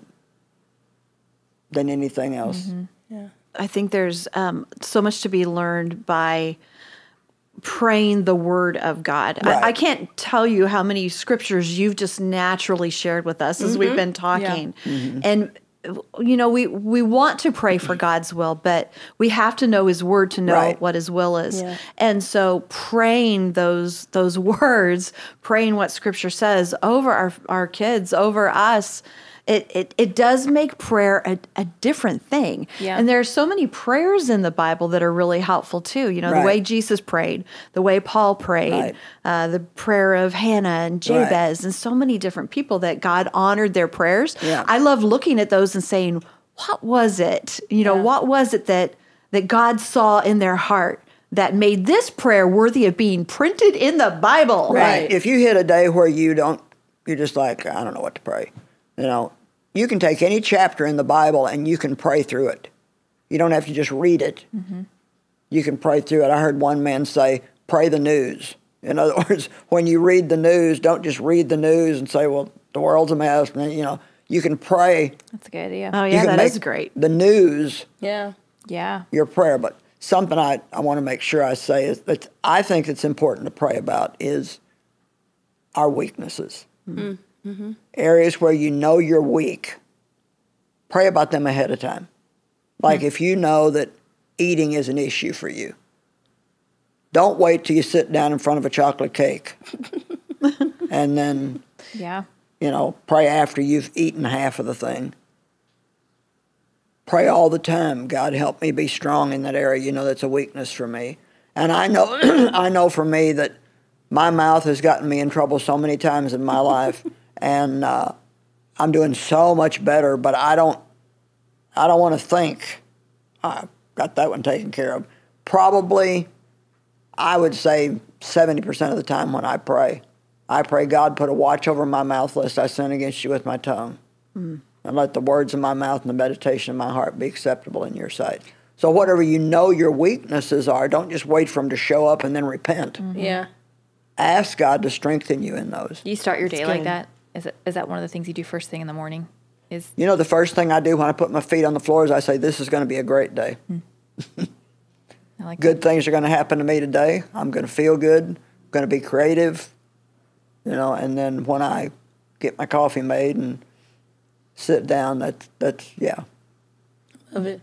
than anything else. I think there's um, so much to be learned by praying the word of God. Right. I, I can't tell you how many scriptures you've just naturally shared with us as we've been talking. And you know, we we want to pray for God's will, but we have to know his word to know Right. what his will is. Yeah. And so praying those those words, praying what scripture says over our our kids, over us, It, it it does make prayer a, a different thing. Yeah. And there are so many prayers in the Bible that are really helpful too. You know, Right. the way Jesus prayed, the way Paul prayed, Right. uh, the prayer of Hannah and Jabez, and so many different people that God honored their prayers. Yeah. I love looking at those and saying, what was it? You know, Yeah. what was it that that God saw in their heart that made this prayer worthy of being printed in the Bible? Right. If you hit a day where you don't, you're just like, I don't know what to pray. You know, you can take any chapter in the Bible and you can pray through it. You don't have to just read it. You can pray through it. I heard one man say, pray the news. In other words, when you read the news, don't just read the news and say, well, the world's a mess. And, you know, you can pray. That's a good idea. Oh, You yeah, can that is make great. the news Yeah. Yeah. your prayer. But something I, I want to make sure I say is that I think it's important to pray about is our weaknesses. Mm-hmm. Areas where you know you're weak, pray about them ahead of time. Like if you know that eating is an issue for you, don't wait till you sit down in front of a chocolate cake and then, Yeah. you know, pray after you've eaten half of the thing. Pray all the time, God, help me be strong in that area. You know, that's a weakness for me. And I know, I know for me that my mouth has gotten me in trouble so many times in my life, and uh, I'm doing so much better. But I don't, I don't want to think I got that one taken care of. Probably, I would say seventy percent of the time when I pray, I pray, God, put a watch over my mouth lest I sin against you with my tongue. Mm. And let the words of my mouth and the meditation of my heart be acceptable in your sight. So whatever you know your weaknesses are, don't just wait for them to show up and then repent. Yeah. Ask God to strengthen you in those. Do you start your day like good. that? Is it is that one of the things you do first thing in the morning? Is You know, the first thing I do when I put my feet on the floor is I say, this is going to be a great day. I like Good things are going to happen to me today. I'm going to feel good. I'm going to be creative. You know, and then when I get my coffee made and sit down, that's, that's yeah. Love it.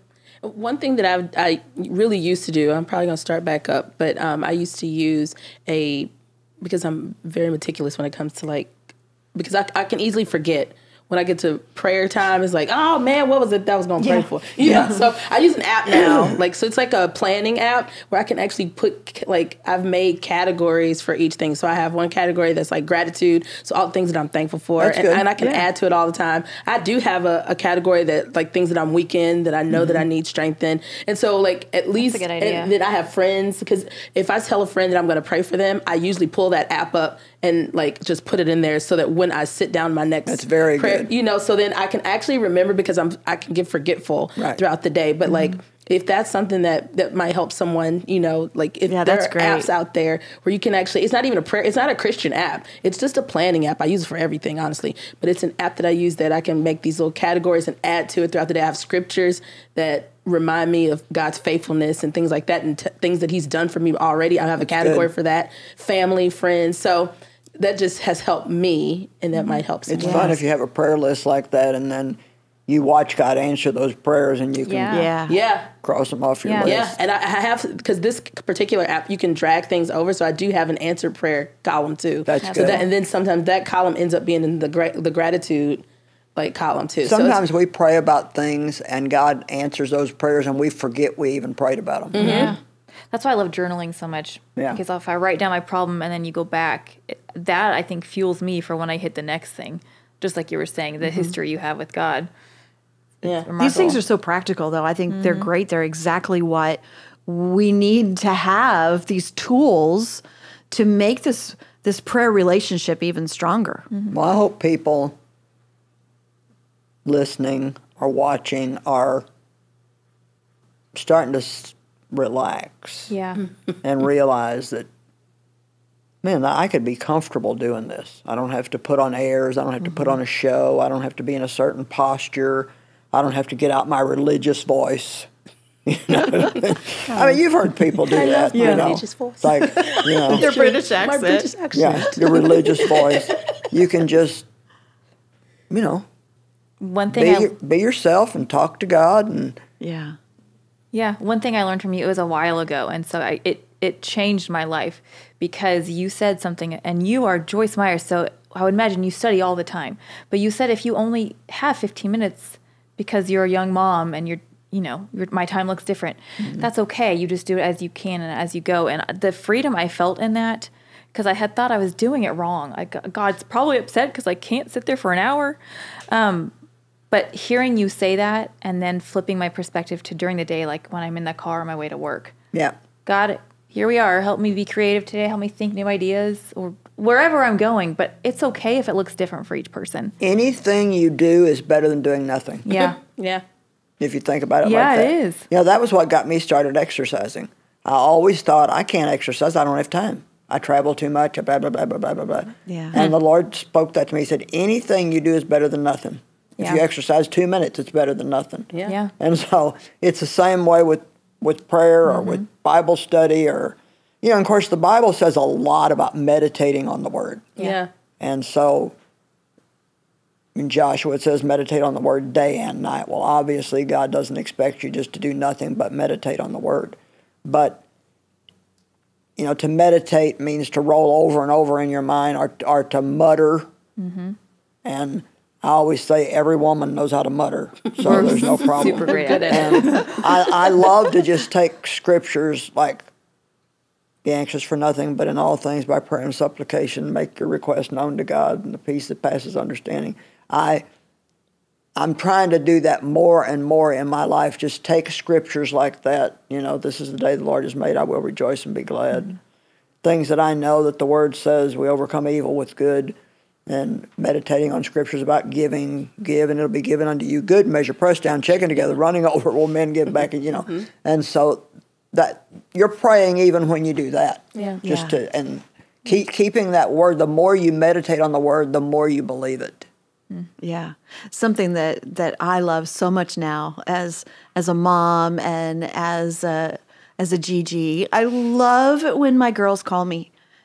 One thing that I I really used to do, I'm probably going to start back up, but um, I used to use a, because I'm very meticulous when it comes to like, because I, I can easily forget. When I get to prayer time, it's like, oh man, what was it that I was going to pray Yeah. for? You yeah. know, so I use an app now. Like, so it's like a planning app where I can actually put, like, I've made categories for each thing. So I have one category that's like gratitude. So all the things that I'm thankful for. That's And, good. and I can Yeah. add to it all the time. I do have a, a category that, like, things that I'm weak in, that I know that I need strength in. And so, like, at least, a good idea. and then I have friends, because if I tell a friend that I'm going to pray for them, I usually pull that app up and, like, just put it in there so that when I sit down my next That's very prayer, good. you know, so then I can actually remember, because I'm I can get forgetful Right. throughout the day. But like, if that's something that that might help someone, you know, like if Yeah, there that's are great. apps out there where you can actually, it's not even a prayer, it's not a Christian app. It's just a planning app. I use it for everything, honestly. But it's an app that I use that I can make these little categories and add to it throughout the day. I have scriptures that remind me of God's faithfulness and things like that, and t- things that He's done for me already. I have a category good. for that. Family, friends. So that just has helped me, and that might help someone. It's fun if you have a prayer list like that, and then you watch God answer those prayers, and you can Yeah. Yeah. Yeah. cross them off your Yeah. list. Yeah, and I, I have, because this particular app, you can drag things over, so I do have an answered prayer column too. That's so good. That, and then sometimes that column ends up being in the gra- the gratitude like column too. So Sometimes we pray about things, and God answers those prayers, and we forget we even prayed about them. Yeah. That's why I love journaling so much. Yeah. Because if I write down my problem and then you go back, it- that I think fuels me for when I hit the next thing. Just like you were saying, the history you have with God. yeah, These things are so practical, though. I think they're great. They're exactly what we need to have, these tools to make this this prayer relationship even stronger. Well, I hope people listening or watching are starting to s- relax Yeah. and realize that, man, I could be comfortable doing this. I don't have to put on airs. I don't have to put on a show. I don't have to be in a certain posture. I don't have to get out my religious voice. You know? I mean, you've heard people do that. my you know? religious voice. It's like, you know, Their British my accent. British accent. yeah, your religious voice. You can just, you know, One be, thing I, be yourself and talk to God. And Yeah. yeah, one thing I learned from you, it was a while ago, and so I, it it changed my life because you said something, and you are Joyce Meyer, so I would imagine you study all the time. But you said if you only have fifteen minutes because you're a young mom and you're, you know, your, my time looks different, that's okay. You just do it as you can and as you go. And the freedom I felt in that, because I had thought I was doing it wrong. I, God's probably upset because I can't sit there for an hour. Um, But hearing you say that and then flipping my perspective to during the day, like when I'm in the car on my way to work, yeah, God, here we are. Help me be creative today. Help me think new ideas or wherever I'm going. But it's okay if it looks different for each person. anything you do is better than doing nothing. Yeah. Yeah. If you think about it Yeah, like that. it is. You know, that was what got me started exercising. I always thought, I can't exercise. I don't have time. I travel too much, blah, blah, blah, blah, blah, blah, blah. Yeah. And the Lord spoke that to me. He said, anything you do is better than nothing. If Yeah. you exercise two minutes, it's better than nothing. Yeah. Yeah. And so it's the same way with, with prayer or with Bible study or, you know, and of course the Bible says a lot about meditating on the Word. Yeah. And so in Joshua, it says meditate on the Word day and night. Well, obviously, God doesn't expect you just to do nothing but meditate on the Word. But, you know, to meditate means to roll over and over in your mind or, or to mutter. And I always say every woman knows how to mutter, so there's no problem. Super great Good at at it. it. And I, I love to just take scriptures like, be anxious for nothing, but in all things by prayer and supplication, make your request known to God, and the peace that passes understanding. I, I'm trying to do that more and more in my life. Just take scriptures like that. You know, this is the day the Lord has made. I will rejoice and be glad. Mm-hmm. Things that I know that the Word says we overcome evil with good. And meditating on scriptures about giving, give, and it'll be given unto you. Good measure, pressed down, shaken together, running over, will men give back, you know. Mm-hmm. And so that you're praying even when you do that. Yeah. Just Yeah. to and keep keeping that word. The more you meditate on the word, the more you believe it. Yeah. Something that, that I love so much now as as a mom and as a as a G G. I love when my girls call me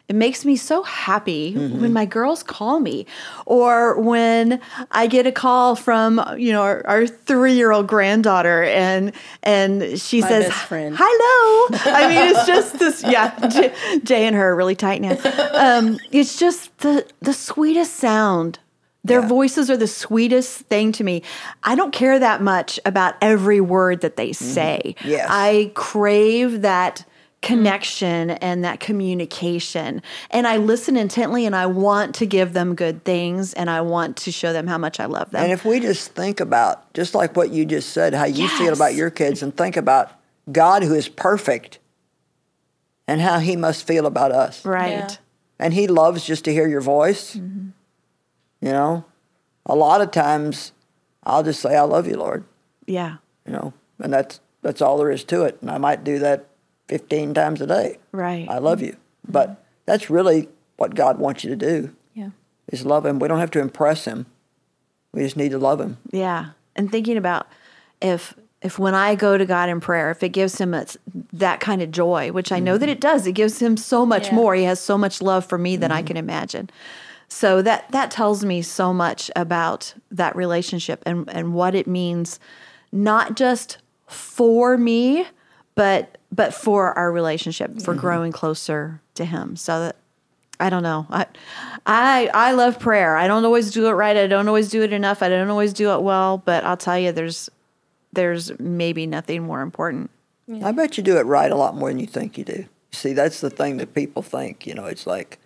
It makes me so happy mm-hmm. when my girls call me, or when I get a call from, you know, our, our three-year-old granddaughter, and and she my says, best friend. "Hello." I mean, it's just this. Yeah, Jay, Jay and her are really tight now. Um, it's just the the sweetest sound. Their yeah. voices are the sweetest thing to me. I don't care that much about every word that they say. Mm-hmm. Yes. I crave that connection and that communication. And I listen intently, and I want to give them good things, and I want to show them how much I love them. And if we just think about, just like what you just said, how you yes. feel about your kids, and think about God who is perfect and how he must feel about us. Right. Yeah. And he loves just to hear your voice. Mm-hmm. You know, a lot of times I'll just say, "I love you, Lord." Yeah. You know, and that's that's all there is to it. And I might do that fifteen times a day. Right. I love you. But that's really what God wants you to do. Yeah. Is love him. We don't have to impress him. We just need to love him. Yeah. And thinking about if if when I go to God in prayer, if it gives him a, that kind of joy, which I know mm-hmm. that it does, it gives him so much yeah. more. He has so much love for me than mm-hmm. I can imagine. So that that tells me so much about that relationship and, and what it means, not just for me, but but for our relationship, for mm-hmm. growing closer to him. So that, I don't know. I, I I love prayer. I don't always do it right. I don't always do it enough. I don't always do it well. But I'll tell you, there's there's maybe nothing more important. Yeah. I bet you do it right a lot more than you think you do. See, that's the thing that people think. You know, it's like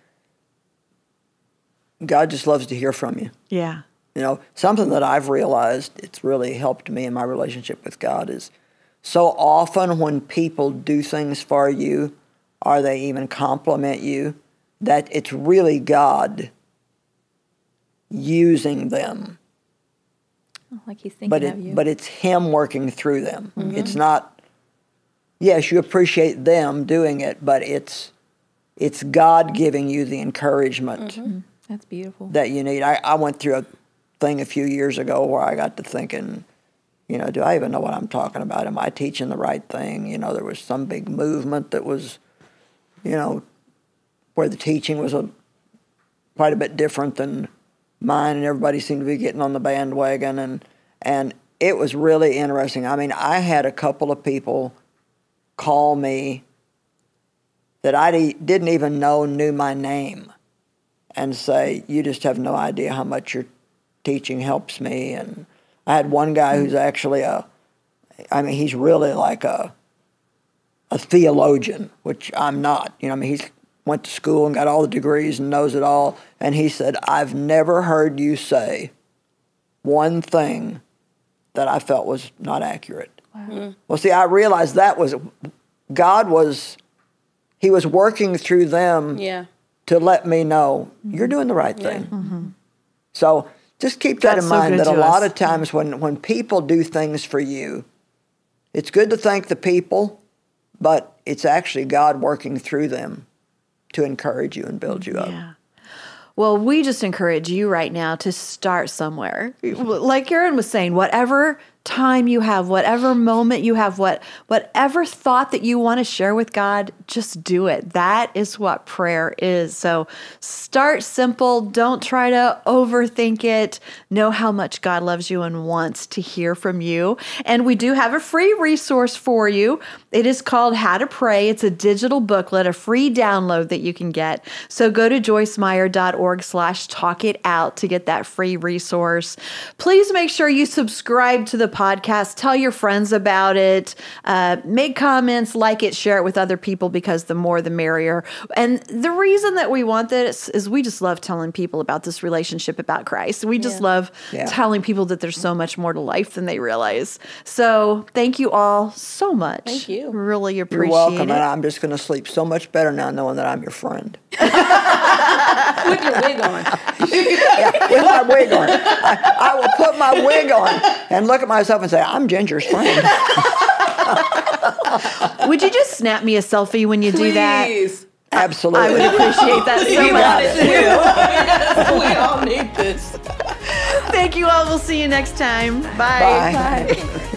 God just loves to hear from you. Yeah. You know, something that I've realized, it's really helped me in my relationship with God, is so often when people do things for you, or they even compliment you, that it's really God using them. Oh, like he's thinking but of it, you. But it's him working through them. Mm-hmm. It's not, yes, you appreciate them doing it, but it's it's God giving you the encouragement. Mm-hmm. That's beautiful. That you need. I, I went through a thing a few years ago where I got to thinking, you know, do I even know what I'm talking about? Am I teaching the right thing? You know, there was some big movement that was, you know, where the teaching was a, quite a bit different than mine, and everybody seemed to be getting on the bandwagon, and and it was really interesting. I mean, I had a couple of people call me that I didn't even know knew my name, and say, "You just have no idea how much your teaching helps me." And I had one guy who's actually a, I mean, he's really like a a theologian, which I'm not. You know, I mean, he's went to school and got all the degrees and knows it all. And he said, "I've never heard you say one thing that I felt was not accurate." Wow. Mm-hmm. Well, see, I realized that was, God was, he was working through them yeah. to let me know, mm-hmm. you're doing the right thing. Yeah. Mm-hmm. So just keep that That's in so mind, that a us. lot of times when, when people do things for you, it's good to thank the people, but it's actually God working through them to encourage you and build you up. Yeah. Well, we just encourage you right now to start somewhere. Like Aaron was saying, whatever time you have, whatever moment you have, what whatever thought that you want to share with God, just do it. That is what prayer is. So start simple. Don't try to overthink it. Know how much God loves you and wants to hear from you. And we do have a free resource for you. It is called How to Pray. It's a digital booklet, a free download that you can get. So go to joycemeyer.org slash talk it out to get that free resource. Please make sure you subscribe to the podcast. Tell your friends about it. Uh, make comments, like it, share it with other people, because the more the merrier. And the reason that we want this is we just love telling people about this relationship about Christ. We just yeah. love yeah. telling people that there's so much more to life than they realize. So thank you all so much. Thank you. Really appreciate You're welcome, it. and I'm just going to sleep so much better now knowing that I'm your friend. With your wig on. Yeah, with my wig on. I, I will put my wig on and look at myself and say, "I'm Ginger's friend." Would you just snap me a selfie when you Please. do that? Please. Absolutely. I would appreciate that so much. We all need this. Thank you all. We'll see you next time. Bye. Bye. Bye.